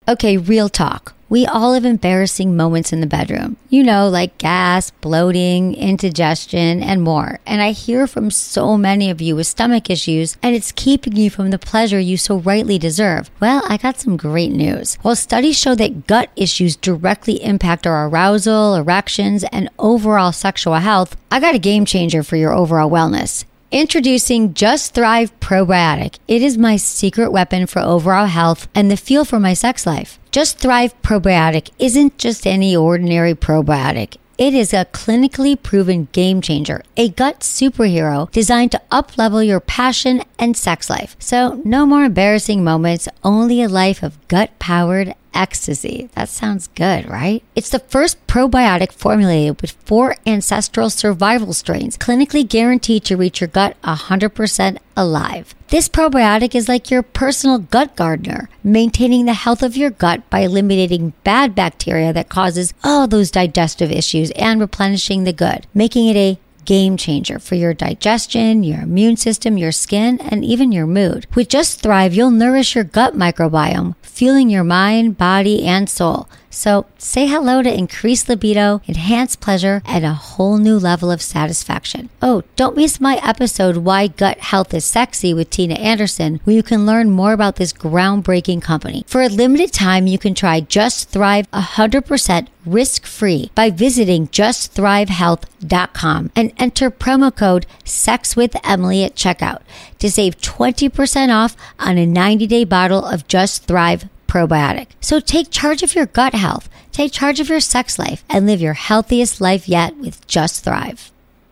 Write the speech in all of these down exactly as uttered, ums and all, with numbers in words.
Okay, real talk. We all have embarrassing moments in the bedroom. You know, like gas, bloating, indigestion, and more. And I hear from so many of you with stomach issues, and it's keeping you from the pleasure you so rightly deserve. Well, I got some great news. While studies show that gut issues directly impact our arousal, erections, and overall sexual health, I got a game changer for your overall wellness. Introducing Just Thrive Probiotic. It is my secret weapon for overall health and the fuel for my sex life. Just Thrive Probiotic isn't just any ordinary probiotic. It is a clinically proven game changer, a gut superhero designed to up-level your passion and sex life. So no more embarrassing moments, only a life of gut-powered ecstasy. That sounds good, right? It's the first probiotic formulated with four ancestral survival strains, clinically guaranteed to reach your gut one hundred percent alive. This probiotic is like your personal gut gardener, maintaining the health of your gut by eliminating bad bacteria that causes all those digestive issues and replenishing the good, making it a game changer for your digestion, your immune system, your skin, and even your mood. With Just Thrive, you'll nourish your gut microbiome, fueling your mind, body, and soul. So say hello to increased libido, enhanced pleasure, and a whole new level of satisfaction. Oh, don't miss my episode, Why Gut Health is Sexy with Tina Anderson, where you can learn more about this groundbreaking company. For a limited time, you can try Just Thrive one hundred percent risk-free by visiting just thrive health dot com and enter promo code SEXWITHEMILY at checkout to save twenty percent off on a ninety-day bottle of Just Thrive Probiotic. So take charge of your gut health, take charge of your sex life, and live your healthiest life yet with Just Thrive.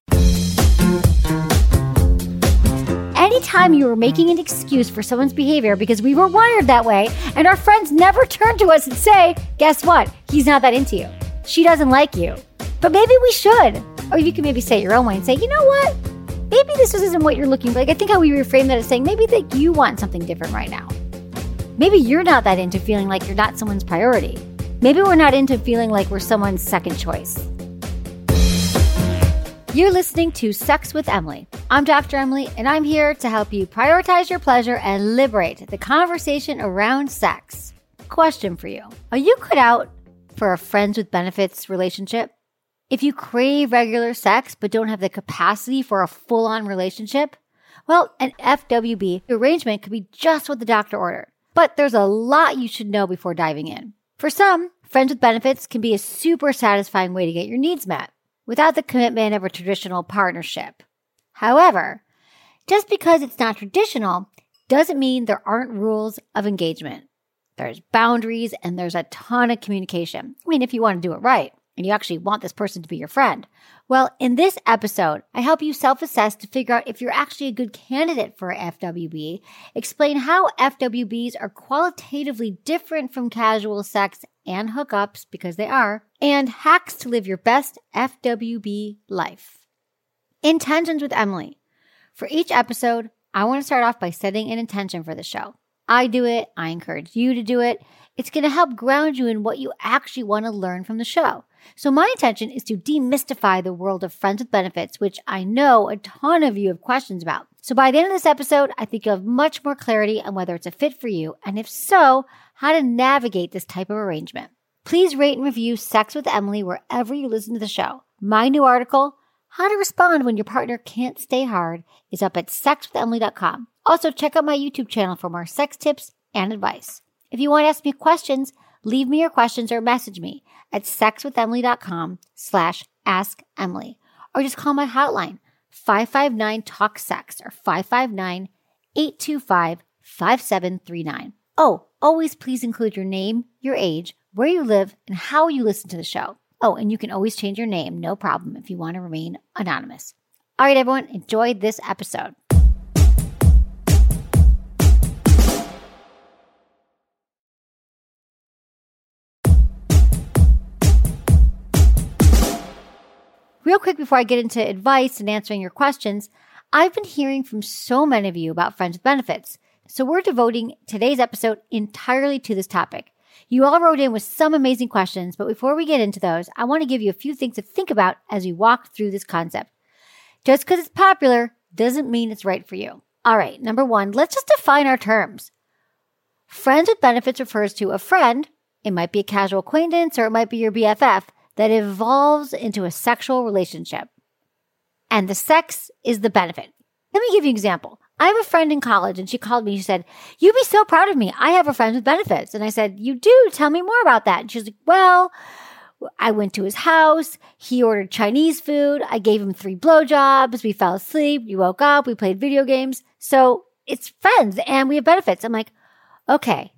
Anytime you were making an excuse for someone's behavior because we were wired that way, and our friends never turn to us and say, guess what? He's not that into you. She doesn't like you. But maybe we should. Or you can maybe say it your own way and say, you know what? Maybe this isn't what you're looking for. Like, I think how we reframe that is saying, maybe that you want something different right now. Maybe you're not that into feeling like you're not someone's priority. Maybe we're not into feeling like we're someone's second choice. You're listening to Sex with Emily. I'm Doctor Emily, and I'm here to help you prioritize your pleasure and liberate the conversation around sex. Question for you. Are you cut out for a friends with benefits relationship? If you crave regular sex but don't have the capacity for a full-on relationship, well, an F W B arrangement could be just what the doctor ordered. But there's a lot you should know before diving in. For some, friends with benefits can be a super satisfying way to get your needs met without the commitment of a traditional partnership. However, just because it's not traditional doesn't mean there aren't rules of engagement. There's boundaries and there's a ton of communication. I mean, if you want to do it right and you actually want this person to be your friend. Well, in this episode, I help you self-assess to figure out if you're actually a good candidate for F W B, explain how F W Bs are qualitatively different from casual sex and hookups, because they are, and hacks to live your best F W B life. Intentions with Emily. For each episode, I want to start off by setting an intention for the show. I do it. I encourage you to do it. It's going to help ground you in what you actually want to learn from the show. So my intention is to demystify the world of friends with benefits, which I know a ton of you have questions about. So by the end of this episode, I think you'll have much more clarity on whether it's a fit for you, and if so, how to navigate this type of arrangement. Please rate and review Sex with Emily wherever you listen to the show. My new article, How to Respond When Your Partner Can't Stay Hard, is up at sex with emily dot com. Also, check out my YouTube channel for more sex tips and advice. If you want to ask me questions, leave me your questions or message me at sex with emily dot com slash ask Emily, or just call my hotline, five five nine talk sex or five five nine, eight two five, five seven three nine. Oh, always please include your name, your age, where you live, and how you listen to the show. Oh, and you can always change your name, no problem, if you want to remain anonymous. All right, everyone, enjoy this episode. Real quick before I get into advice and answering your questions, I've been hearing from so many of you about friends with benefits. So we're devoting today's episode entirely to this topic. You all wrote in with some amazing questions, but before we get into those, I want to give you a few things to think about as we walk through this concept. Just because it's popular doesn't mean it's right for you. All right, number one, let's just define our terms. Friends with benefits refers to a friend, it might be a casual acquaintance or it might be your B F F, that evolves into a sexual relationship. And the sex is the benefit. Let me give you an example. I have a friend in college and she called me. She said, "You'd be so proud of me. I have a friend with benefits." And I said, "You do? Tell me more about that." And she's like, "Well, I went to his house. He ordered Chinese food. I gave him three blowjobs. We fell asleep. We woke up. We played video games. So it's friends and we have benefits." I'm like, okay,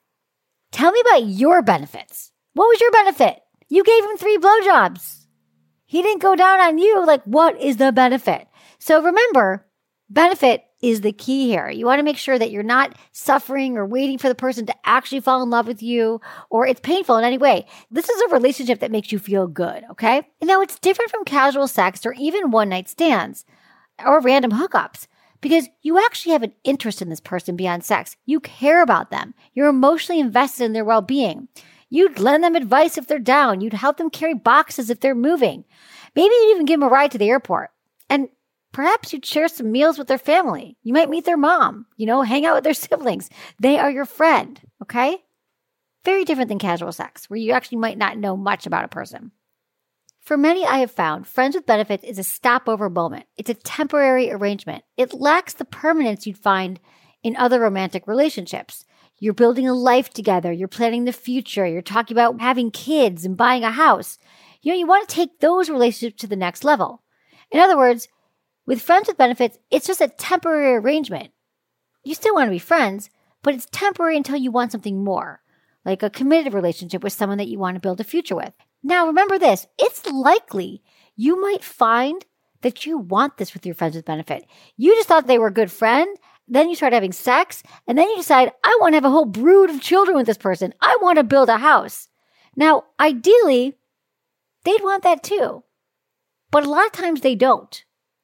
tell me about your benefits. What was your benefit? You gave him three blowjobs. He didn't go down on you. Like, what is the benefit? So remember, benefit is the key here. You want to make sure that you're not suffering or waiting for the person to actually fall in love with you or it's painful in any way. This is a relationship that makes you feel good, okay? And now it's different from casual sex or even one-night stands or random hookups because you actually have an interest in this person beyond sex. You care about them. You're emotionally invested in their well-being. You'd lend them advice if they're down. You'd help them carry boxes if they're moving. Maybe you'd even give them a ride to the airport. And perhaps you'd share some meals with their family. You might meet their mom, you know, hang out with their siblings. They are your friend, okay? Very different than casual sex, where you actually might not know much about a person. For many, I have found friends with benefits is a stopover moment. It's a temporary arrangement. It lacks the permanence you'd find in other romantic relationships. You're building a life together. You're planning the future. You're talking about having kids and buying a house. You know, you want to take those relationships to the next level. In other words, with friends with benefits, it's just a temporary arrangement. You still want to be friends, but it's temporary until you want something more, like a committed relationship with someone that you want to build a future with. Now, remember this. It's likely you might find that you want this with your friends with benefit. You just thought they were a good friend. Then you start having sex, and then you decide, I want to have a whole brood of children with this person. I want to build a house. Now, ideally, they'd want that too. But a lot of times they don't.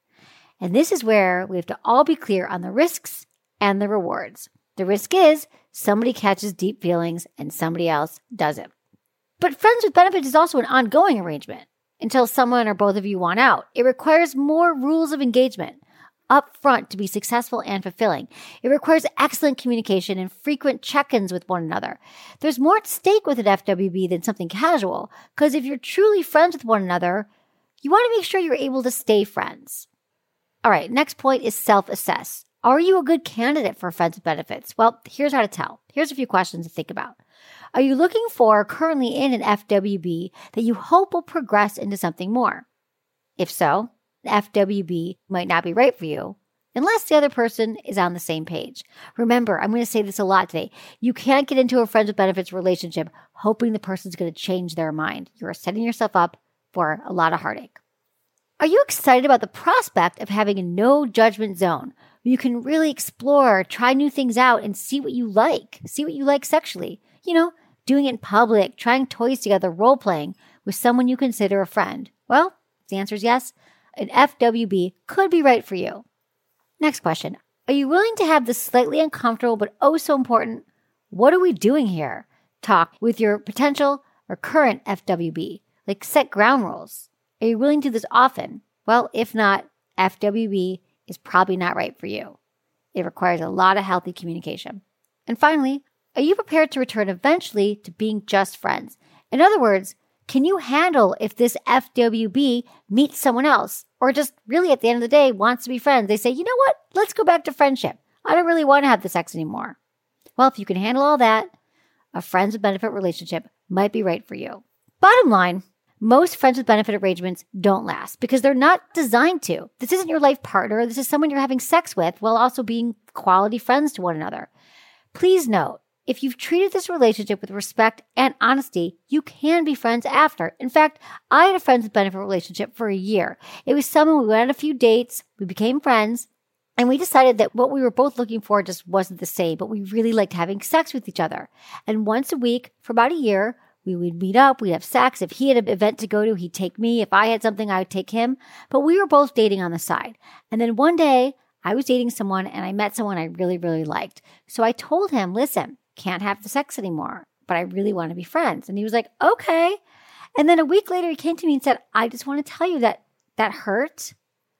And this is where we have to all be clear on the risks and the rewards. The risk is somebody catches deep feelings and somebody else doesn't. But friends with benefits is also an ongoing arrangement until someone or both of you want out. It requires more rules of engagement up front to be successful and fulfilling. It requires excellent communication and frequent check-ins with one another. There's more at stake with an F W B than something casual, because if you're truly friends with one another, you want to make sure you're able to stay friends. All right, next point is self-assess. Are you a good candidate for friends with benefits? Well, here's how to tell. Here's a few questions to think about. Are you looking for, currently in an F W B, that you hope will progress into something more? If so, the F W B might not be right for you unless the other person is on the same page. Remember, I'm going to say this a lot today. You can't get into a friends with benefits relationship hoping the person's going to change their mind. You are setting yourself up for a lot of heartache. Are you excited about the prospect of having a no judgment zone where you can really explore, try new things out, and see what you like? See what you like sexually. You know, doing it in public, trying toys together, role-playing with someone you consider a friend. Well, if the answer is yes, an F W B could be right for you. Next question. Are you willing to have the slightly uncomfortable but oh so important, what are we doing here, talk with your potential or current F W B? Like set ground rules. Are you willing to do this often? Well, if not, F W B is probably not right for you. It requires a lot of healthy communication. And finally, are you prepared to return eventually to being just friends? In other words, can you handle if this F W B meets someone else or just really at the end of the day wants to be friends? They say, you know what? Let's go back to friendship. I don't really want to have the sex anymore. Well, if you can handle all that, a friends with benefit relationship might be right for you. Bottom line, most friends with benefit arrangements don't last because they're not designed to. This isn't your life partner. This is someone you're having sex with while also being quality friends to one another. Please note, if you've treated this relationship with respect and honesty, you can be friends after. In fact, I had a friends with benefit relationship for a year. It was someone we went on a few dates, we became friends, and we decided that what we were both looking for just wasn't the same, but we really liked having sex with each other. And once a week for about a year, we would meet up, we'd have sex. If he had an event to go to, he'd take me. If I had something, I would take him. But we were both dating on the side. And then one day, I was dating someone and I met someone I really, really liked. So I told him, listen, can't have the sex anymore, but I really want to be friends. And he was like, okay. And then a week later, he came to me and said, I just want to tell you that that hurt.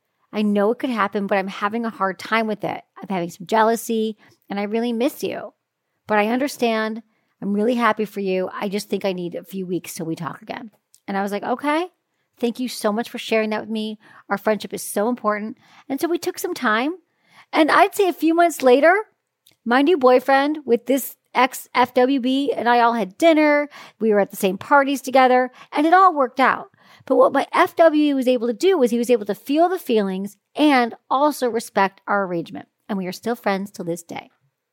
I know it could happen, but I'm having a hard time with it. I'm having some jealousy and I really miss you. but I understand. I'm really happy for you. I just think I need a few weeks till we talk again. And I was like, okay, thank you so much for sharing that with me. Our friendship is so important. And so we took some time. And I'd say a few months later, my new boyfriend with this ex-F W B and I all had dinner. We were at the same parties together, and it all worked out. But what my F W B was able to do was he was able to feel the feelings and also respect our arrangement. And we are still friends till this day.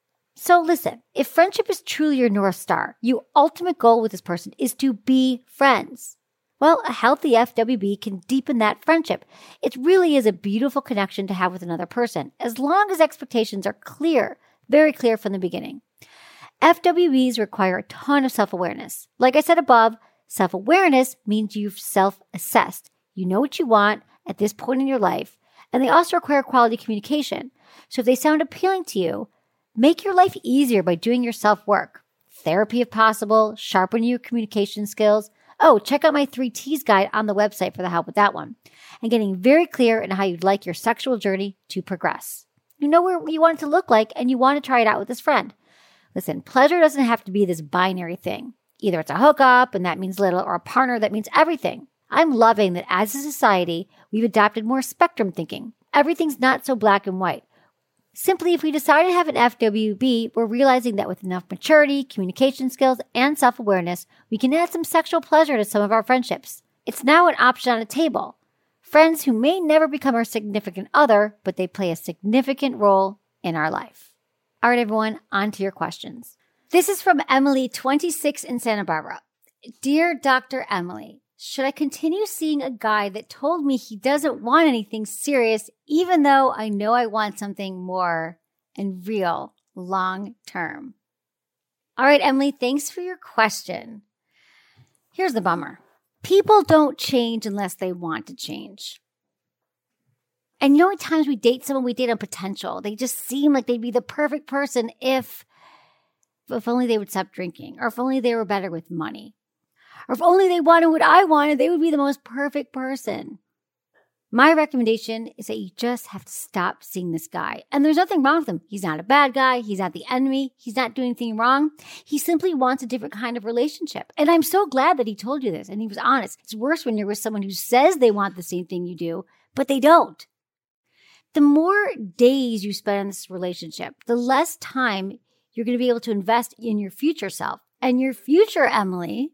So listen, if friendship is truly your North Star, your ultimate goal with this person is to be friends. Well, a healthy F W B can deepen that friendship. It really is a beautiful connection to have with another person, as long as expectations are clear, very clear from the beginning. F W Bs require a ton of self-awareness. Like I said above, self-awareness means you've self-assessed. You know what you want at this point in your life, and they also require quality communication. So if they sound appealing to you, make your life easier by doing your self-work. Therapy if possible, sharpen your communication skills. Oh, check out my three T's guide on the website for the help with that one. And getting very clear in how you'd like your sexual journey to progress. You know where you want it to look like, and you want to try it out with this friend. Listen, pleasure doesn't have to be this binary thing. Either it's a hookup, and that means little, or a partner that means everything. I'm loving that as a society, we've adopted more spectrum thinking. Everything's not so black and white. Simply, if we decide to have an F W B, we're realizing that with enough maturity, communication skills, and self-awareness, we can add some sexual pleasure to some of our friendships. It's now an option on the table. Friends who may never become our significant other, but they play a significant role in our life. All right, everyone, on to your questions. This is from Emily, twenty-six, in Santa Barbara. Dear Doctor Emily, should I continue seeing a guy that told me he doesn't want anything serious, even though I know I want something more and real long term? All right, Emily, thanks for your question. Here's the bummer. People don't change unless they want to change. And you know, at times we date someone, we date on potential. They just seem like they'd be the perfect person if, if only they would stop drinking, or if only they were better with money. Or if only they wanted what I wanted, they would be the most perfect person. My recommendation is that you just have to stop seeing this guy. And there's nothing wrong with him. He's not a bad guy. He's not the enemy. He's not doing anything wrong. He simply wants a different kind of relationship. And I'm so glad that he told you this and he was honest. It's worse when you're with someone who says they want the same thing you do, but they don't. The more days you spend in this relationship, the less time you're going to be able to invest in your future self. And your future Emily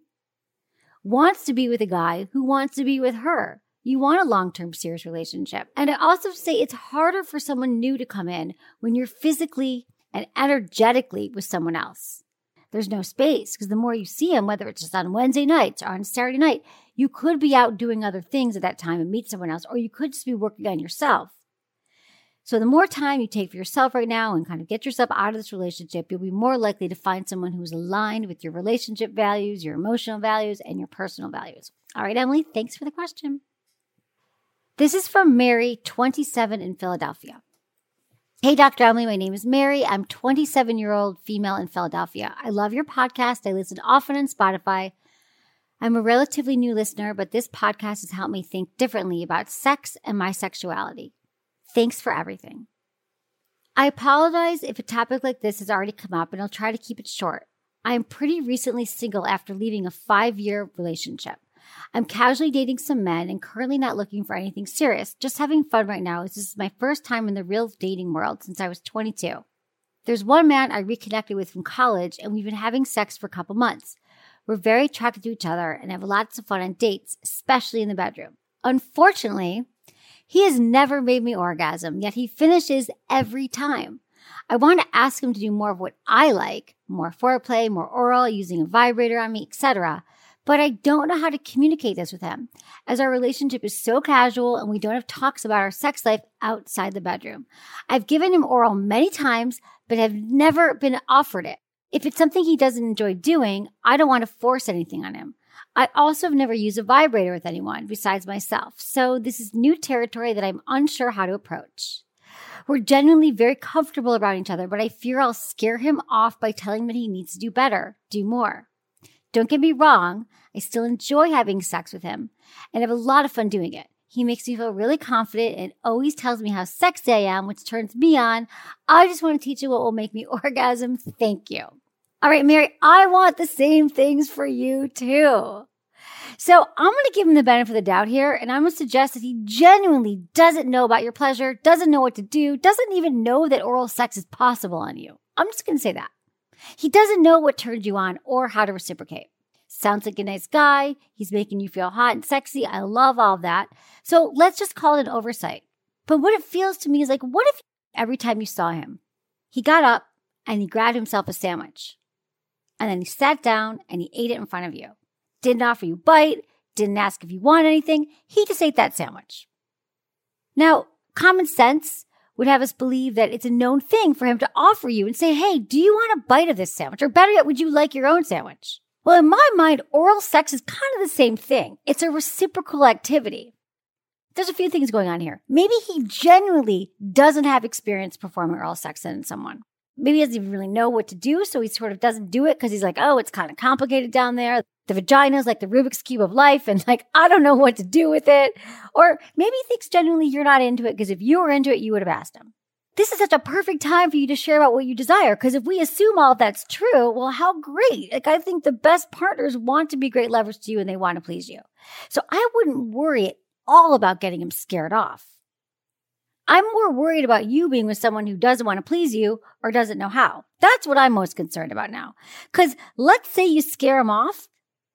wants to be with a guy who wants to be with her. You want a long-term serious relationship. And I also say it's harder for someone new to come in when you're physically and energetically with someone else. There's no space because the more you see him, whether it's just on Wednesday nights or on Saturday night, you could be out doing other things at that time and meet someone else, or you could just be working on yourself. So the more time you take for yourself right now and kind of get yourself out of this relationship, you'll be more likely to find someone who's aligned with your relationship values, your emotional values, and your personal values. All right, Emily, thanks for the question. This is from Mary, twenty-seven, in Philadelphia. Hey, Doctor Emily, my name is Mary. I'm a twenty-seven-year-old female in Philadelphia. I love your podcast. I listen often on Spotify. I'm a relatively new listener, but this podcast has helped me think differently about sex and my sexuality. Thanks for everything. I apologize if a topic like this has already come up, and I'll try to keep it short. I am pretty recently single after leaving a five-year relationship. I'm casually dating some men and currently not looking for anything serious, just having fun right now as this is my first time in the real dating world since I was twenty-two. There's one man I reconnected with from college, and we've been having sex for a couple months. We're very attracted to each other and have lots of fun on dates, especially in the bedroom. Unfortunately, he has never made me orgasm, yet he finishes every time. I want to ask him to do more of what I like, more foreplay, more oral, using a vibrator on me, et cetera, but I don't know how to communicate this with him, as our relationship is so casual and we don't have talks about our sex life outside the bedroom. I've given him oral many times, but have never been offered it. If it's something he doesn't enjoy doing, I don't want to force anything on him. I also have never used a vibrator with anyone besides myself, so this is new territory that I'm unsure how to approach. We're genuinely very comfortable around each other, but I fear I'll scare him off by telling him that he needs to do better, do more. Don't get me wrong, I still enjoy having sex with him and have a lot of fun doing it. He makes me feel really confident and always tells me how sexy I am, which turns me on. I just want to teach you what will make me orgasm. Thank you. All right, Mary, I want the same things for you too. So I'm going to give him the benefit of the doubt here, and I'm going to suggest that he genuinely doesn't know about your pleasure, doesn't know what to do, doesn't even know that oral sex is possible on you. I'm just going to say that. He doesn't know what turns you on or how to reciprocate. Sounds like a nice guy. He's making you feel hot and sexy. I love all of that. So let's just call it an oversight. But what it feels to me is like, what if every time you saw him, he got up and he grabbed himself a sandwich, and then he sat down and he ate it in front of you. Didn't offer you a bite, didn't ask if you want anything. He just ate that sandwich. Now, common sense would have us believe that it's a known thing for him to offer you and say, hey, do you want a bite of this sandwich? Or better yet, would you like your own sandwich? Well, in my mind, oral sex is kind of the same thing. It's a reciprocal activity. There's a few things going on here. Maybe he genuinely doesn't have experience performing oral sex on someone. Maybe he doesn't even really know what to do, so he sort of doesn't do it because he's like, oh, it's kind of complicated down there. The vagina is like the Rubik's Cube of life, and like, I don't know what to do with it. Or maybe he thinks genuinely you're not into it because if you were into it, you would have asked him. This is such a perfect time for you to share about what you desire, because if we assume all of that's true, well, how great. Like, I think the best partners want to be great lovers to you and they want to please you. So I wouldn't worry at all about getting him scared off. I'm more worried about you being with someone who doesn't want to please you or doesn't know how. That's what I'm most concerned about now. Because let's say you scare him off.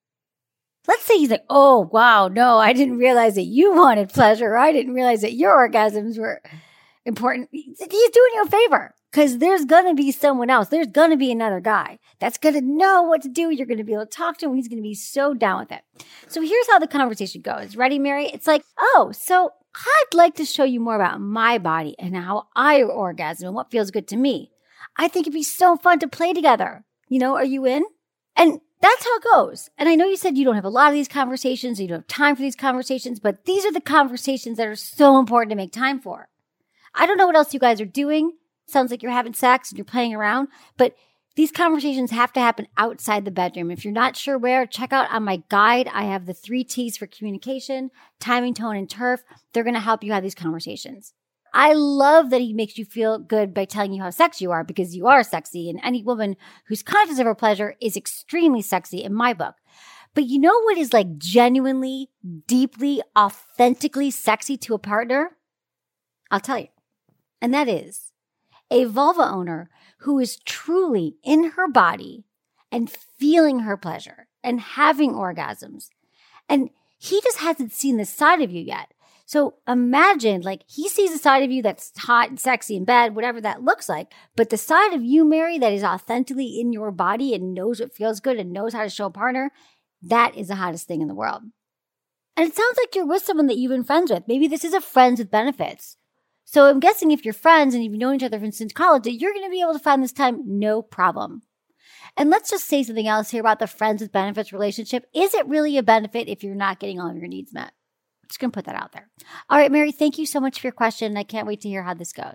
Let's say he's like, oh, wow, no, I didn't realize that you wanted pleasure. Or I didn't realize that your orgasms were important. He's doing you a favor because there's going to be someone else. There's going to be another guy that's going to know what to do. You're going to be able to talk to him. He's going to be so down with it. So here's how the conversation goes. Ready, Mary? It's like, oh, so I'd like to show you more about my body and how I orgasm and what feels good to me. I think it'd be so fun to play together. You know, are you in? And that's how it goes. And I know you said you don't have a lot of these conversations, you don't have time for these conversations, but these are the conversations that are so important to make time for. I don't know what else you guys are doing. Sounds like you're having sex and you're playing around, but these conversations have to happen outside the bedroom. If you're not sure where, check out on my guide. I have the three T's for communication, timing, tone, and turf. They're going to help you have these conversations. I love that he makes you feel good by telling you how sexy you are, because you are sexy, and any woman who's conscious of her pleasure is extremely sexy in my book. But you know what is like genuinely, deeply, authentically sexy to a partner? I'll tell you. And that is a vulva owner who is truly in her body and feeling her pleasure and having orgasms. And he just hasn't seen this side of you yet. So imagine, like, he sees a side of you that's hot and sexy in bed, whatever that looks like. But the side of you, Mary, that is authentically in your body and knows what feels good and knows how to show a partner, that is the hottest thing in the world. And it sounds like you're with someone that you've been friends with. Maybe this is a friends with benefits. So I'm guessing if you're friends and you've known each other since college, that you're going to be able to find this time no problem. And let's just say something else here about the friends with benefits relationship. Is it really a benefit if you're not getting all of your needs met? I'm just going to put that out there. All right, Mary, thank you so much for your question. I can't wait to hear how this goes.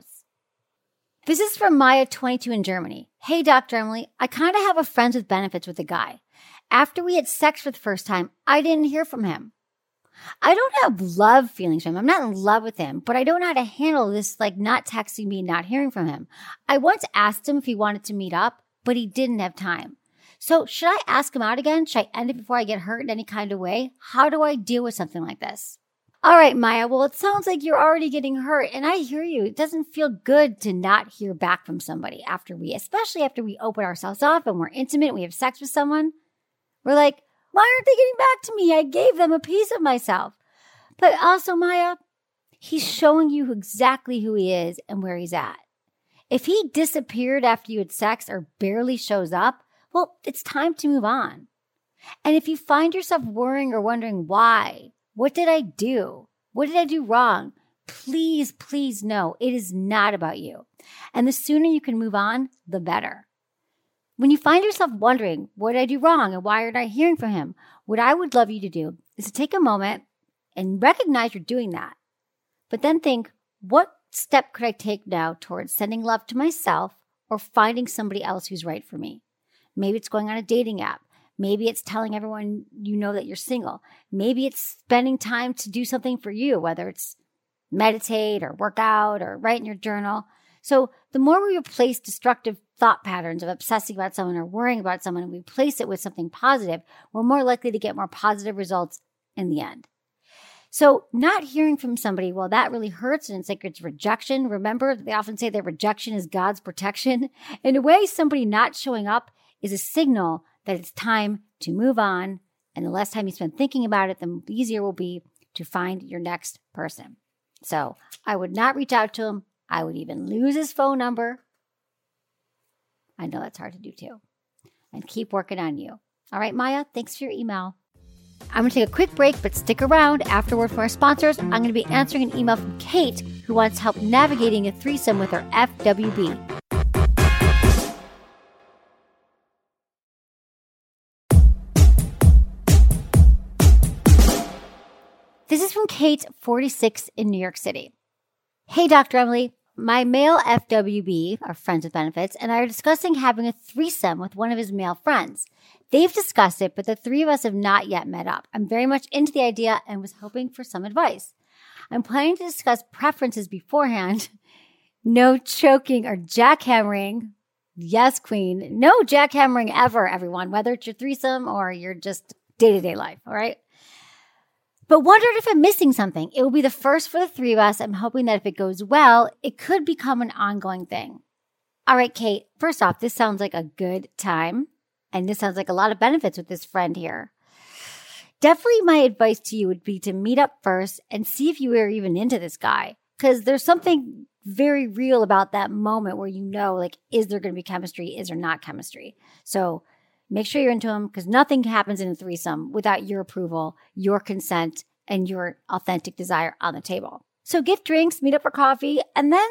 This is from Maya, twenty-two, in Germany. Hey, Doctor Emily, I kind of have a friends with benefits with a guy. After we had sex for the first time, I didn't hear from him. I don't have love feelings for him. I'm not in love with him, but I don't know how to handle this, like not texting me and not hearing from him. I once asked him if he wanted to meet up, but he didn't have time. So should I ask him out again? Should I end it before I get hurt in any kind of way? How do I deal with something like this? All right, Maya. Well, it sounds like you're already getting hurt, and I hear you. It doesn't feel good to not hear back from somebody after we, especially after we open ourselves up and we're intimate, we have sex with someone. We're like, why aren't they getting back to me? I gave them a piece of myself. But also, Maya, he's showing you exactly who he is and where he's at. If he disappeared after you had sex or barely shows up, well, it's time to move on. And if you find yourself worrying or wondering why, what did I do? What did I do wrong? Please, please know it is not about you. And the sooner you can move on, the better. When you find yourself wondering, what did I do wrong and why aren't I hearing from him? What I would love you to do is to take a moment and recognize you're doing that. But then think, what step could I take now towards sending love to myself or finding somebody else who's right for me? Maybe it's going on a dating app. Maybe it's telling everyone you know that you're single. Maybe it's spending time to do something for you, whether it's meditate or work out or write in your journal. So the more we replace destructive thought patterns of obsessing about someone or worrying about someone and we replace it with something positive, we're more likely to get more positive results in the end. So not hearing from somebody, well, that really hurts and it's like it's rejection. Remember, they often say that rejection is God's protection. In a way, somebody not showing up is a signal that it's time to move on. And the less time you spend thinking about it, the easier it will be to find your next person. So I would not reach out to him. I would even lose his phone number. I know that's hard to do too. And keep working on you. All right, Maya, thanks for your email. I'm going to take a quick break, but stick around. Afterward from our sponsors, I'm going to be answering an email from Kate, who wants help navigating a threesome with her F W B. This is from Kate, forty-six, in New York City. Hey, Doctor Emily. My male F W B, our friends with benefits, and I are discussing having a threesome with one of his male friends. They've discussed it, but the three of us have not yet met up. I'm very much into the idea and was hoping for some advice. I'm planning to discuss preferences beforehand. No choking or jackhammering. Yes, queen. No jackhammering ever, everyone, whether it's your threesome or your just day-to-day life, all right? But wondered if I'm missing something. It will be the first for the three of us. I'm hoping that if it goes well, it could become an ongoing thing. All right, Kate, first off, this sounds like a good time. And this sounds like a lot of benefits with this friend here. Definitely my advice to you would be to meet up first and see if you were even into this guy. Because there's something very real about that moment where you know, like, is there going to be chemistry? Is there not chemistry? So make sure you're into him because nothing happens in a threesome without your approval, your consent, and your authentic desire on the table. So get drinks, meet up for coffee, and then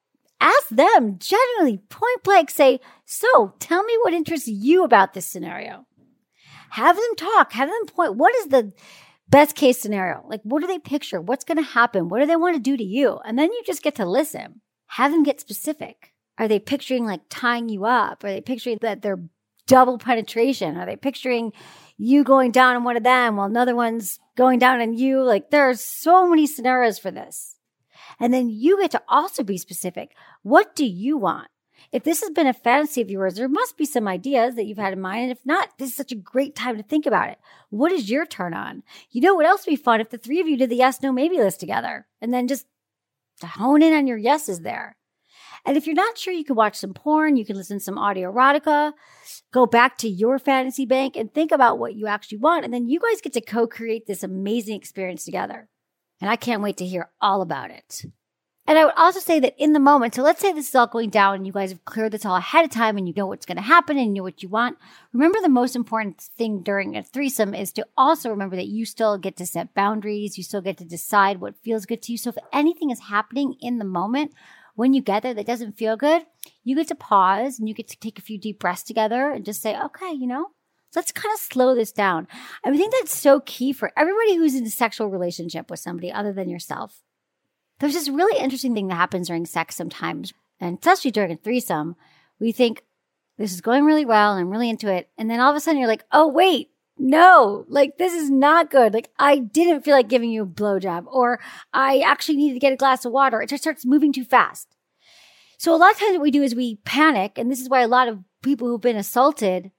ask them, genuinely, point blank, say, so tell me what interests you about this scenario. Have them talk, have them point, what is the best case scenario? Like, what do they picture? What's going to happen? What do they want to do to you? And then you just get to listen. Have them get specific. Are they picturing like tying you up? Are they picturing that they're double penetration? Are they picturing you going down on one of them while another one's going down on you? Like, there are so many scenarios for this. And then you get to also be specific. What do you want? If this has been a fantasy of yours, there must be some ideas that you've had in mind. And if not, this is such a great time to think about it. What is your turn on? You know what else would be fun if the three of you did the yes, no, maybe list together and then just hone in on your yeses there. And if you're not sure, you can watch some porn, you can listen to some audio erotica, go back to your fantasy bank and think about what you actually want. And then you guys get to co-create this amazing experience together. And I can't wait to hear all about it. And I would also say that in the moment, so let's say this is all going down and you guys have cleared this all ahead of time and you know what's going to happen and you know what you want. Remember, the most important thing during a threesome is to also remember that you still get to set boundaries. You still get to decide what feels good to you. So if anything is happening in the moment, when you get there that doesn't feel good, you get to pause and you get to take a few deep breaths together and just say, okay, you know, let's kind of slow this down. I think that's so key for everybody who's in a sexual relationship with somebody other than yourself. There's this really interesting thing that happens during sex sometimes, and especially during a threesome. We think this is going really well and I'm really into it. And then all of a sudden you're like, oh, wait, no, like this is not good. Like I didn't feel like giving you a blowjob, or I actually needed to get a glass of water. It just starts moving too fast. So a lot of times what we do is we panic. And this is why a lot of people who've been assaulted,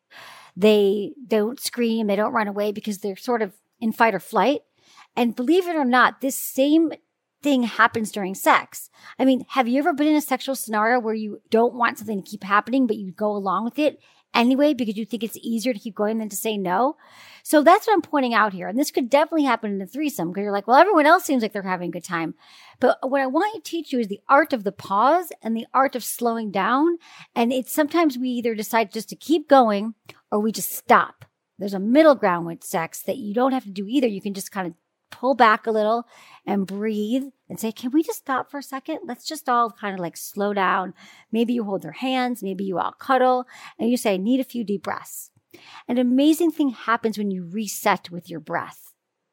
they don't scream, they don't run away because they're sort of in fight or flight. And believe it or not, this same thing happens during sex. I mean, have you ever been in a sexual scenario where you don't want something to keep happening, but you go along with it anyway because you think it's easier to keep going than to say no? So that's what I'm pointing out here. And this could definitely happen in a threesome because you're like, well, everyone else seems like they're having a good time. But what I want to teach you is the art of the pause and the art of slowing down. And it's sometimes we either decide just to keep going or we just stop. There's a middle ground with sex that you don't have to do either. You can just kind of pull back a little and breathe and say, can we just stop for a second? Let's just all kind of like slow down. Maybe you hold their hands. Maybe you all cuddle and you say, I need a few deep breaths. An amazing thing happens when you reset with your breath.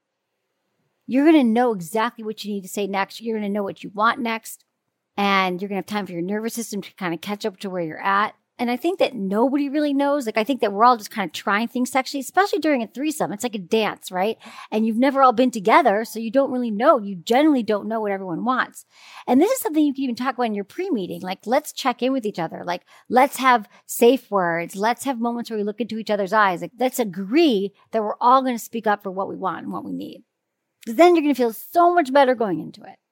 You're going to know exactly what you need to say next. You're going to know what you want next. And you're going to have time for your nervous system to kind of catch up to where you're at. And I think that nobody really knows. Like, I think that we're all just kind of trying things sexually, especially during a threesome. It's like a dance, right? And you've never all been together, so you don't really know. You generally don't know what everyone wants. And this is something you can even talk about in your pre-meeting. Like, let's check in with each other. Like, let's have safe words. Let's have moments where we look into each other's eyes. Like, let's agree that we're all going to speak up for what we want and what we need. Because then you're going to feel so much better going into it.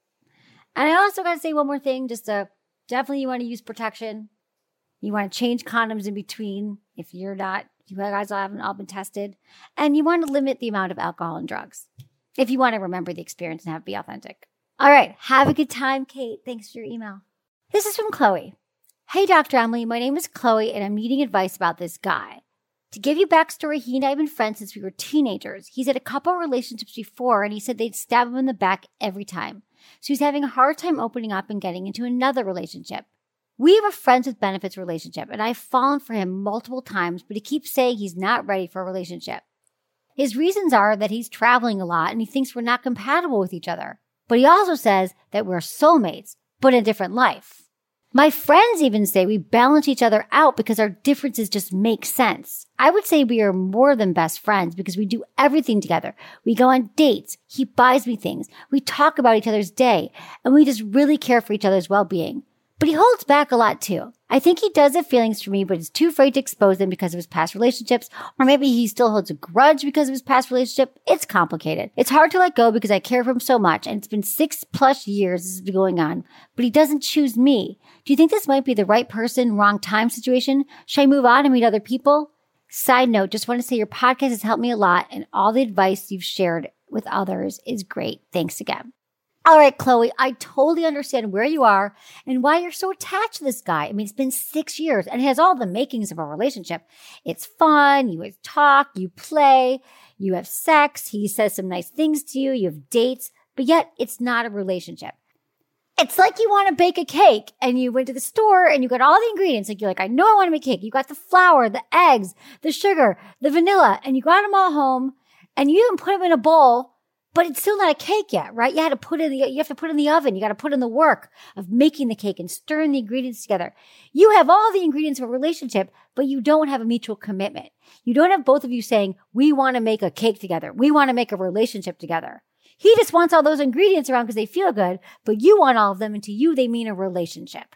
And I also got to say one more thing, just to definitely you want to use protection. You want to change condoms in between if you're not, you guys haven't all been tested. And you want to limit the amount of alcohol and drugs if you want to remember the experience and have it be authentic. All right. Have a good time, Kate. Thanks for your email. This is from Chloe. Hey, Doctor Emily. My name is Chloe, and I'm needing advice about this guy. To give you backstory, he and I have been friends since we were teenagers. He's had a couple relationships before, and he said they'd stab him in the back every time. So he's having a hard time opening up and getting into another relationship. We have a friends with benefits relationship, and I've fallen for him multiple times, but he keeps saying he's not ready for a relationship. His reasons are that he's traveling a lot and he thinks we're not compatible with each other. But he also says that we're soulmates, but in a different life. My friends even say we balance each other out because our differences just make sense. I would say we are more than best friends because we do everything together. We go on dates. He buys me things. We talk about each other's day, and we just really care for each other's well-being. But he holds back a lot too. I think he does have feelings for me, but is too afraid to expose them because of his past relationships, or maybe he still holds a grudge because of his past relationship. It's complicated. It's hard to let go because I care for him so much, and it's been six plus years this has been going on, but he doesn't choose me. Do you think this might be the right person, wrong time situation? Should I move on and meet other people? Side note, just want to say your podcast has helped me a lot, and all the advice you've shared with others is great. Thanks again. All right, Chloe, I totally understand where you are and why you're so attached to this guy. I mean, it's been six years and it has all the makings of a relationship. It's fun. You talk, you play, you have sex. He says some nice things to you. You have dates, but yet it's not a relationship. It's like you want to bake a cake and you went to the store and you got all the ingredients. Like you're like, I know I want to make cake. You got the flour, the eggs, the sugar, the vanilla, and you got them all home and you even put them in a bowl. But it's still not a cake yet, right? You had to put it in the, you have to put it in the oven. You got to put in the work of making the cake and stirring the ingredients together. You have all the ingredients of a relationship, but you don't have a mutual commitment. You don't have both of you saying, we want to make a cake together. We want to make a relationship together. He just wants all those ingredients around because they feel good, but you want all of them, and to you, they mean a relationship.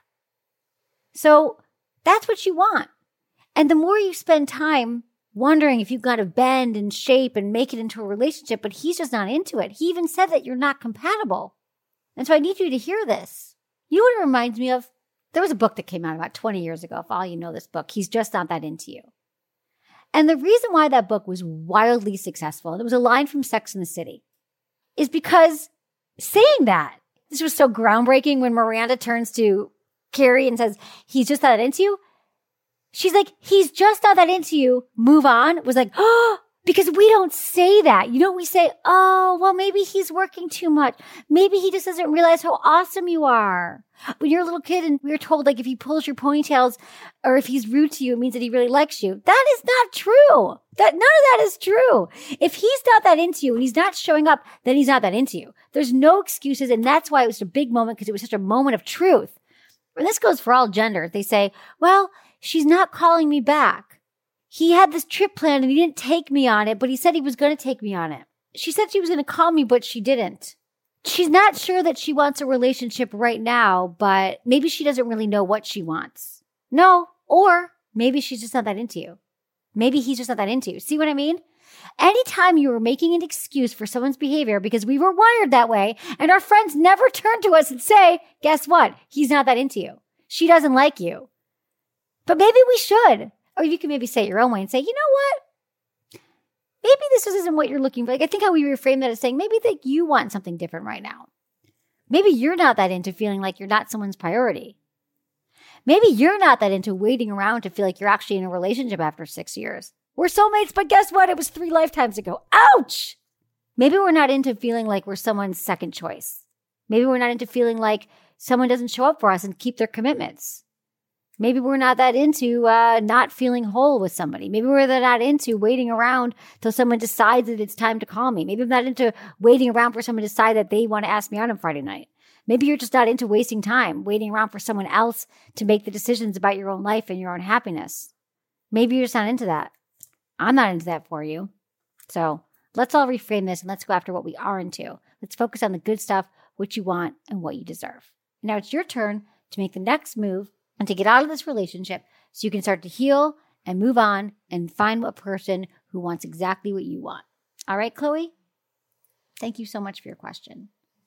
So that's what you want. And the more you spend time wondering if you've got to bend and shape and make it into a relationship, but he's just not into it. He even said that you're not compatible. And so I need you to hear this. You know what it reminds me of? There was a book that came out about twenty years ago. If all you know this book, He's Just Not That Into You. And the reason why that book was wildly successful, and it was a line from Sex and the City, is because saying that, this was so groundbreaking when Miranda turns to Carrie and says, he's just not that into you. She's like, he's just not that into you. Move on. It was like, oh, because we don't say that. You know, we say, oh, well, maybe he's working too much. Maybe he just doesn't realize how awesome you are. When you're a little kid and we were told, like, if he pulls your ponytails or if he's rude to you, it means that he really likes you. That is not true. That none of that is true. If he's not that into you and he's not showing up, then he's not that into you. There's no excuses. And that's why it was a big moment, because it was such a moment of truth. And this goes for all genders. They say, well, she's not calling me back. He had this trip planned and he didn't take me on it, but he said he was going to take me on it. She said she was going to call me, but she didn't. She's not sure that she wants a relationship right now, but maybe she doesn't really know what she wants. No, or maybe she's just not that into you. Maybe he's just not that into you. See what I mean? Anytime you were making an excuse for someone's behavior because we were wired that way, and our friends never turn to us and say, guess what? He's not that into you. She doesn't like you. But maybe we should. Or you can maybe say it your own way and say, you know what? Maybe this isn't what you're looking for. Like, I think how we reframe that as saying, maybe that you want something different right now. Maybe you're not that into feeling like you're not someone's priority. Maybe you're not that into waiting around to feel like you're actually in a relationship after six years. We're soulmates, but guess what? It was three lifetimes ago. Ouch! Maybe we're not into feeling like we're someone's second choice. Maybe we're not into feeling like someone doesn't show up for us and keep their commitments. Maybe we're not that into uh, not feeling whole with somebody. Maybe we're not into waiting around till someone decides that it's time to call me. Maybe I'm not into waiting around for someone to decide that they want to ask me out on Friday night. Maybe you're just not into wasting time, waiting around for someone else to make the decisions about your own life and your own happiness. Maybe you're just not into that. I'm not into that for you. So let's all reframe this and let's go after what we are into. Let's focus on the good stuff, what you want, and what you deserve. Now it's your turn to make the next move and to get out of this relationship so you can start to heal and move on and find a person who wants exactly what you want. All right, Chloe? Thank you so much for your question.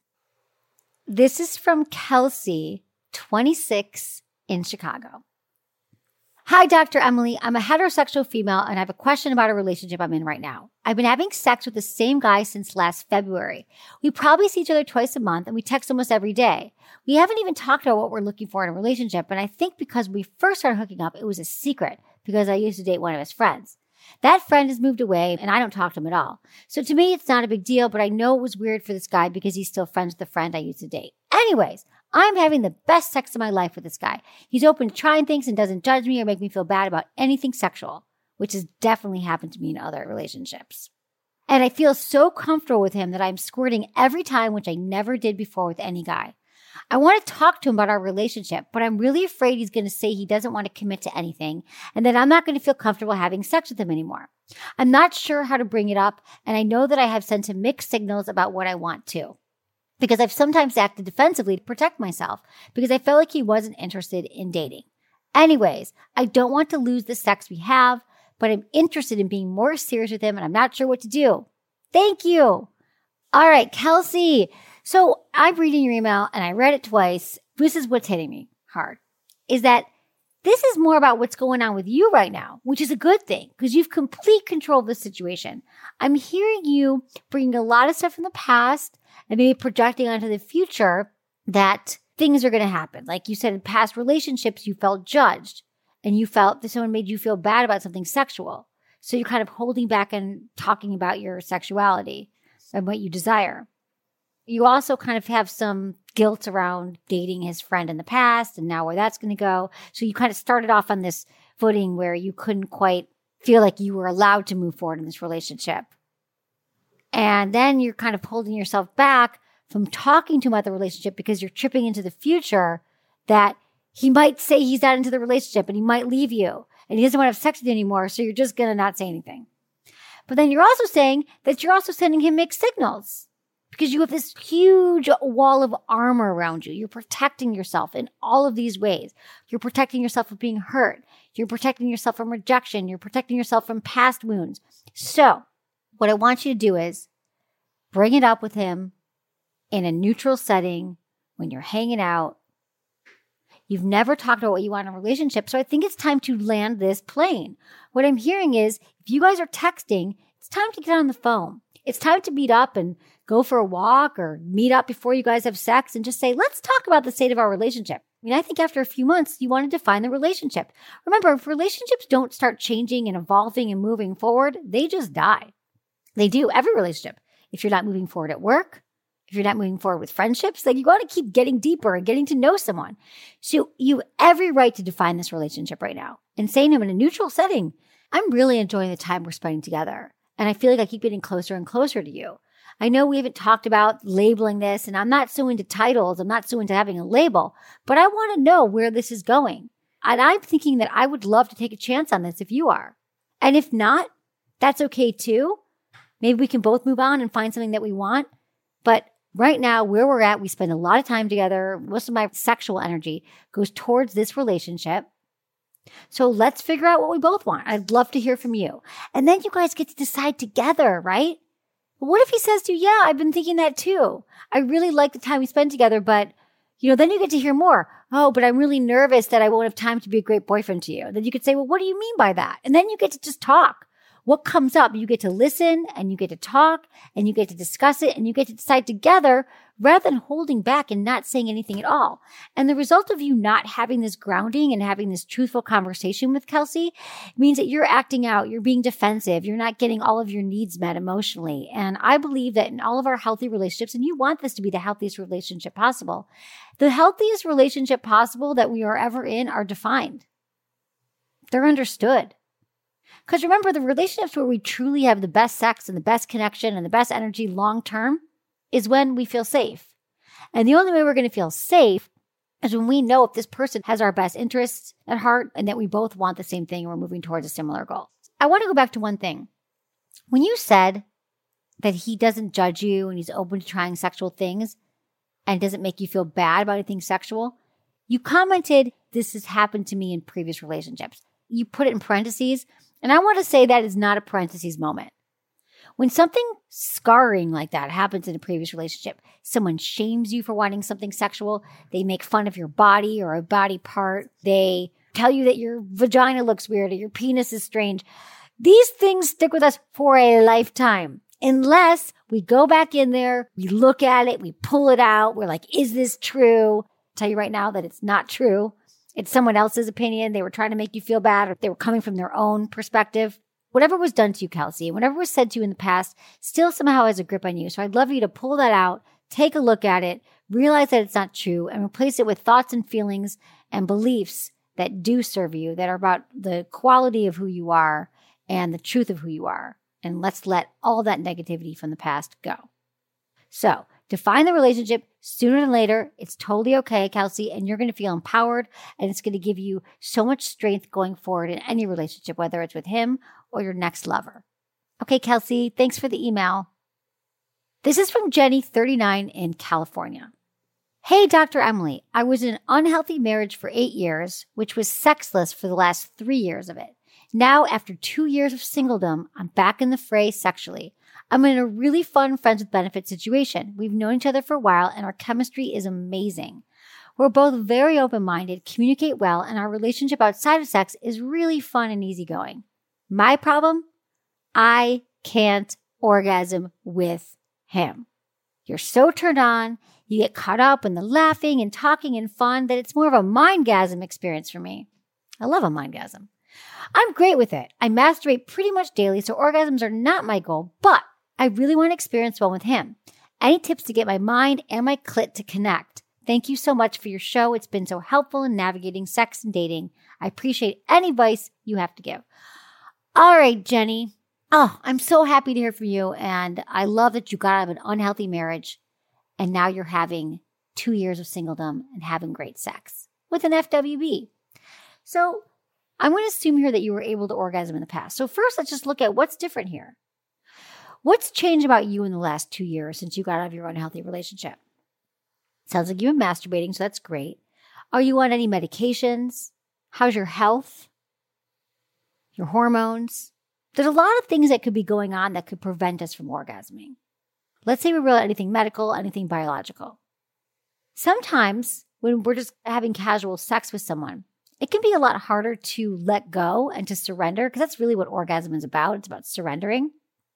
This is from Kelsey, twenty-six, in Chicago. Hi, Doctor Emily. I'm a heterosexual female and I have a question about a relationship I'm in right now. I've been having sex with the same guy since last February. We probably see each other twice a month and we text almost every day. We haven't even talked about what we're looking for in a relationship, and I think because we first started hooking up, it was a secret because I used to date one of his friends. That friend has moved away and I don't talk to him at all. So to me, it's not a big deal, but I know it was weird for this guy because he's still friends with the friend I used to date. Anyways, I'm having the best sex of my life with this guy. He's open to trying things and doesn't judge me or make me feel bad about anything sexual, which has definitely happened to me in other relationships. And I feel so comfortable with him that I'm squirting every time, which I never did before with any guy. I want to talk to him about our relationship, but I'm really afraid he's going to say he doesn't want to commit to anything and that I'm not going to feel comfortable having sex with him anymore. I'm not sure how to bring it up, and I know that I have sent him mixed signals about what I want to, because I've sometimes acted defensively to protect myself because I felt like he wasn't interested in dating. Anyways, I don't want to lose the sex we have, but I'm interested in being more serious with him and I'm not sure what to do. Thank you. All right, Kelsey. So I'm reading your email and I read it twice. This is what's hitting me hard, is that this is more about what's going on with you right now, which is a good thing because you've complete control of the situation. I'm hearing you bringing a lot of stuff from the past and maybe projecting onto the future that things are going to happen. Like you said, in past relationships, you felt judged and you felt that someone made you feel bad about something sexual. So you're kind of holding back and talking about your sexuality and what you desire. You also kind of have some guilt around dating his friend in the past and now where that's going to go. So you kind of started off on this footing where you couldn't quite feel like you were allowed to move forward in this relationship. And then you're kind of holding yourself back from talking to him about the relationship because you're tripping into the future that he might say he's not into the relationship and he might leave you and he doesn't want to have sex with you anymore. So you're just going to not say anything. But then you're also saying that you're also sending him mixed signals because you have this huge wall of armor around you. You're protecting yourself in all of these ways. You're protecting yourself from being hurt. You're protecting yourself from rejection. You're protecting yourself from past wounds. So what I want you to do is bring it up with him in a neutral setting when you're hanging out. You've never talked about what you want in a relationship, so I think it's time to land this plane. What I'm hearing is if you guys are texting, it's time to get on the phone. It's time to meet up and go for a walk or meet up before you guys have sex and just say, let's talk about the state of our relationship. I mean, I think after a few months, you want to define the relationship. Remember, if relationships don't start changing and evolving and moving forward, they just die. They do, every relationship. If you're not moving forward at work, if you're not moving forward with friendships, like you got to keep getting deeper and getting to know someone. So you have every right to define this relationship right now and saying to him in a neutral setting, I'm really enjoying the time we're spending together. And I feel like I keep getting closer and closer to you. I know we haven't talked about labeling this, and I'm not so into titles. I'm not so into having a label, but I want to know where this is going. And I'm thinking that I would love to take a chance on this if you are. And if not, that's okay too. Maybe we can both move on and find something that we want. But right now, where we're at, we spend a lot of time together. Most of my sexual energy goes towards this relationship. So let's figure out what we both want. I'd love to hear from you. And then you guys get to decide together, right? But what if he says to you, yeah, I've been thinking that too. I really like the time we spend together, but you know, then you get to hear more. Oh, but I'm really nervous that I won't have time to be a great boyfriend to you. Then you could say, well, what do you mean by that? And then you get to just talk. What comes up, you get to listen and you get to talk and you get to discuss it and you get to decide together rather than holding back and not saying anything at all. And the result of you not having this grounding and having this truthful conversation with Kelsey means that you're acting out, you're being defensive, you're not getting all of your needs met emotionally. And I believe that in all of our healthy relationships, and you want this to be the healthiest relationship possible, the healthiest relationship possible that we are ever in are defined. They're understood. Because remember, the relationships where we truly have the best sex and the best connection and the best energy long term is when we feel safe. And the only way we're going to feel safe is when we know if this person has our best interests at heart and that we both want the same thing and we're moving towards a similar goal. I want to go back to one thing. When you said that he doesn't judge you and he's open to trying sexual things and doesn't make you feel bad about anything sexual, you commented, this has happened to me in previous relationships. You put it in parentheses, and I want to say that is not a parentheses moment. When something scarring like that happens in a previous relationship, someone shames you for wanting something sexual, they make fun of your body or a body part, they tell you that your vagina looks weird or your penis is strange. These things stick with us for a lifetime. Unless we go back in there, we look at it, we pull it out, we're like, is this true? I'll tell you right now that it's not true. It's someone else's opinion. They were trying to make you feel bad, or they were coming from their own perspective. Whatever was done to you, Kelsey, and whatever was said to you in the past still somehow has a grip on you. So I'd love you to pull that out, take a look at it, realize that it's not true, and replace it with thoughts and feelings and beliefs that do serve you, that are about the quality of who you are and the truth of who you are. And let's let all that negativity from the past go. So define the relationship sooner than later. It's totally okay, Kelsey, and you're going to feel empowered, and it's going to give you so much strength going forward in any relationship, whether it's with him or your next lover. Okay, Kelsey, thanks for the email. This is from Jenny, thirty-nine, in California. Hey, Doctor Emily, I was in an unhealthy marriage for eight years, which was sexless for the last three years of it. Now, after two years of singledom, I'm back in the fray sexually. I'm in a really fun friends with benefits situation. We've known each other for a while, and our chemistry is amazing. We're both very open-minded, communicate well, and our relationship outside of sex is really fun and easygoing. My problem? I can't orgasm with him. You're so turned on, you get caught up in the laughing and talking and fun that it's more of a mindgasm experience for me. I love a mindgasm. I'm great with it. I masturbate pretty much daily, so orgasms are not my goal, but I really want to experience one with him. Any tips to get my mind and my clit to connect? Thank you so much for your show. It's been so helpful in navigating sex and dating. I appreciate any advice you have to give. All right, Jenny. Oh, I'm so happy to hear from you, and I love that you got out of an unhealthy marriage, and now you're having two years of singledom and having great sex with an F W B. So I'm going to assume here that you were able to orgasm in the past. So first, let's just look at what's different here. What's changed about you in the last two years since you got out of your unhealthy relationship? Sounds like you've been masturbating, so that's great. Are you on any medications? How's your health? Your hormones? There's a lot of things that could be going on that could prevent us from orgasming. Let's say we rule out anything medical, anything biological. Sometimes when we're just having casual sex with someone, it can be a lot harder to let go and to surrender, because that's really what orgasm is about. It's about surrendering.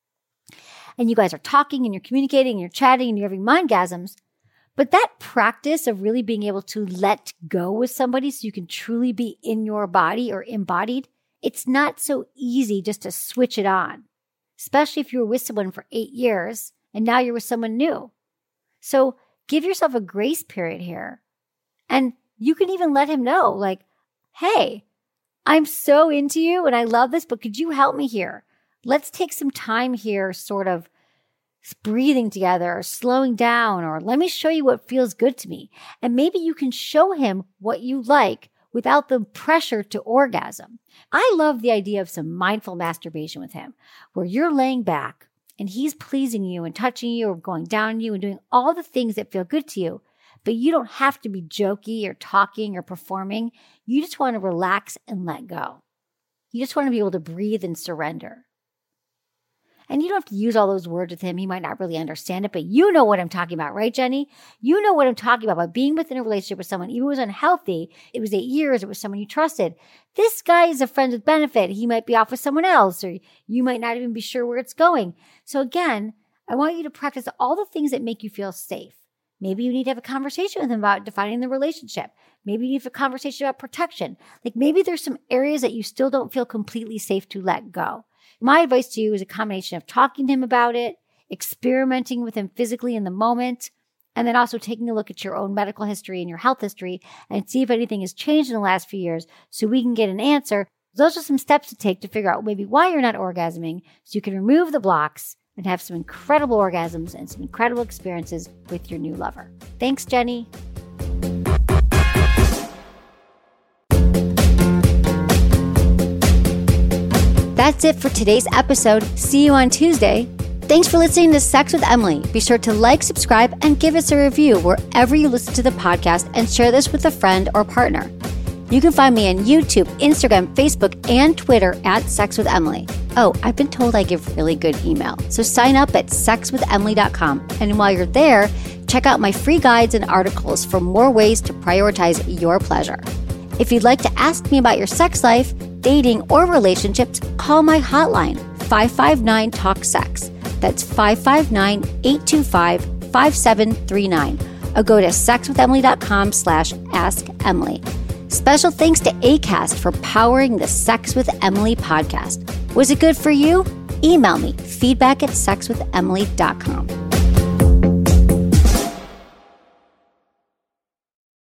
And you guys are talking and you're communicating and you're chatting and you're having mindgasms. But that practice of really being able to let go with somebody so you can truly be in your body or embodied, it's not so easy just to switch it on, especially if you were with someone for eight years and now you're with someone new. So give yourself a grace period here. And you can even let him know, like, hey, I'm so into you and I love this, but could you help me here? Let's take some time here, sort of breathing together or slowing down, or let me show you what feels good to me. And maybe you can show him what you like without the pressure to orgasm. I love the idea of some mindful masturbation with him, where you're laying back and he's pleasing you and touching you or going down on you and doing all the things that feel good to you. But you don't have to be jokey or talking or performing. You just want to relax and let go. You just want to be able to breathe and surrender. And you don't have to use all those words with him. He might not really understand it, but you know what I'm talking about, right, Jenny? You know what I'm talking about, by being within a relationship with someone, even if it was unhealthy, it was eight years, it was someone you trusted. This guy is a friend with benefit. He might be off with someone else, or you might not even be sure where it's going. So again, I want you to practice all the things that make you feel safe. Maybe you need to have a conversation with him about defining the relationship. Maybe you need to have a conversation about protection. Like maybe there's some areas that you still don't feel completely safe to let go. My advice to you is a combination of talking to him about it, experimenting with him physically in the moment, and then also taking a look at your own medical history and your health history and see if anything has changed in the last few years so we can get an answer. Those are some steps to take to figure out maybe why you're not orgasming, so you can remove the blocks and have some incredible orgasms and some incredible experiences with your new lover. Thanks, Jenny. That's it for today's episode. See you on Tuesday. Thanks for listening to Sex with Emily. Be sure to like, subscribe, and give us a review wherever you listen to the podcast, and share this with a friend or partner. You can find me on YouTube, Instagram, Facebook, and Twitter at Sex with Emily. Oh, I've been told I give really good email, so sign up at sex with emily dot com. And while you're there, check out my free guides and articles for more ways to prioritize your pleasure. If you'd like to ask me about your sex life, dating, or relationships, call my hotline, five five nine, talk sex. That's five five nine, eight two five, five seven three nine. Or go to sex with emily dot com slash ask emily. Special thanks to Acast for powering the Sex with Emily podcast. Was it good for you? Email me, feedback at sex with emily dot com.